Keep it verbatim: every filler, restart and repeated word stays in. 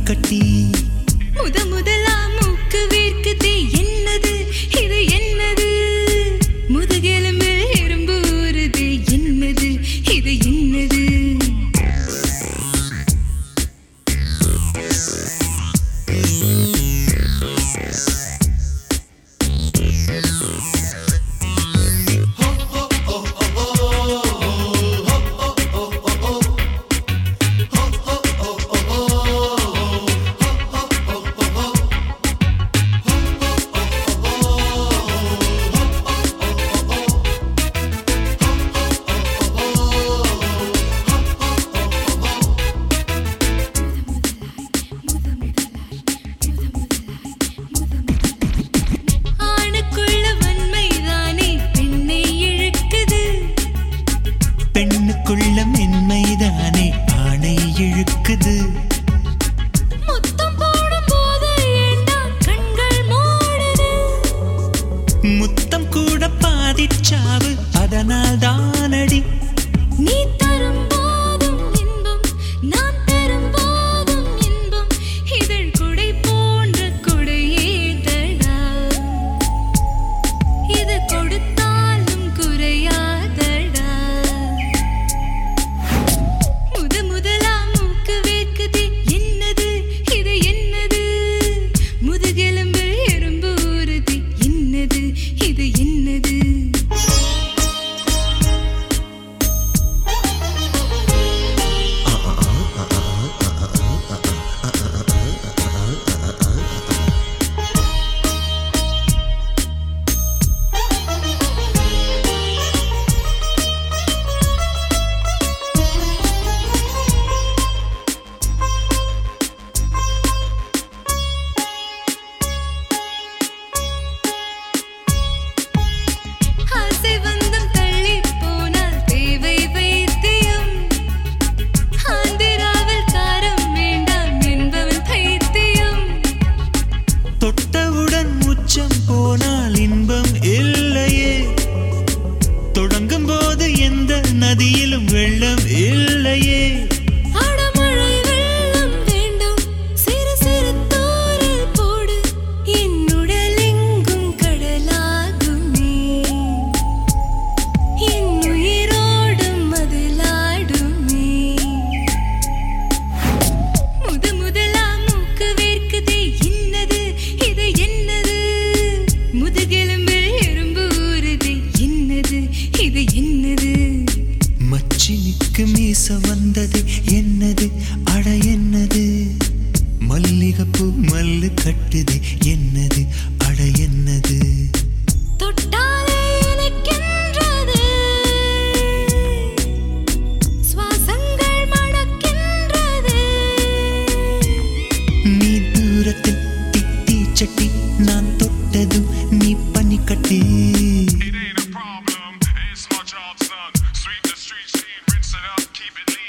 பனிக்கட்டி முத முதலா மூக்கு வேர்க்குதே என்னது இது என்னது முதுகெலும்பு எறும்பு ஊறுதே என்னது இது என்னது பெண்ணுக்குள்ள மென்மைதானே ஆணை இழுக்குது முத்தம் போடும் போது ஏண்டா கண்கள் மூடுது முத்தம் கூட பாதிச்சாவு அதனால் தானடி நீ தரும் போதும் இன்பம் நான் தரும் போதும் இன்பம் இதழ் குடை போன்ற குடையேதடா இது கொடுத்தாலும் குறையாதடா முத முதலா மூக்கு வேர்க்குதே என்னது இது என்னது முதுகெலும்பு எறும்பு ஊறுதே என்னது இது என்னது ஆசை வந்தம் தள்ளி போனால் தேவை வைத்தியம் ஆந்திராவில் காரம் வேண்டாம் என்பவன் பைத்தியம் தொட்டவுடன் உச்சம் போனால் இன்பம் இல்லையே தொடங்கும் போது எந்த நதியிலும் வெள்ளம் இல்லையே அடமழை வெள்ளம் வேண்டும் சிறு சிறு தூறல் போடு என் உடலெங்கும் கடலாகுமே என் உயிரோடும் மதிலாடுமே முத முதலா மூக்கு வேர்க்குதே என்னது இது என்னது முதுகெலும்பு எறும்பு ஊறுதே என்னது இது என்னது மச்சினிக்கு மீச வந்தது என்னது அட என்னது மல்லிகைப்பூ மல்லு கட்டுது என்னது அட என்னது தொட்டாலே இனிக்கின்றது சுவாசங்கள் மணக்கின்றது நீ தூரத்தில் திட்டி சட்டி நான் தொட்டதும் நீ பனிக்கட்டி It ain't a problem, it's my job, son. Sweep the street scene, rinse it up, keep it lean.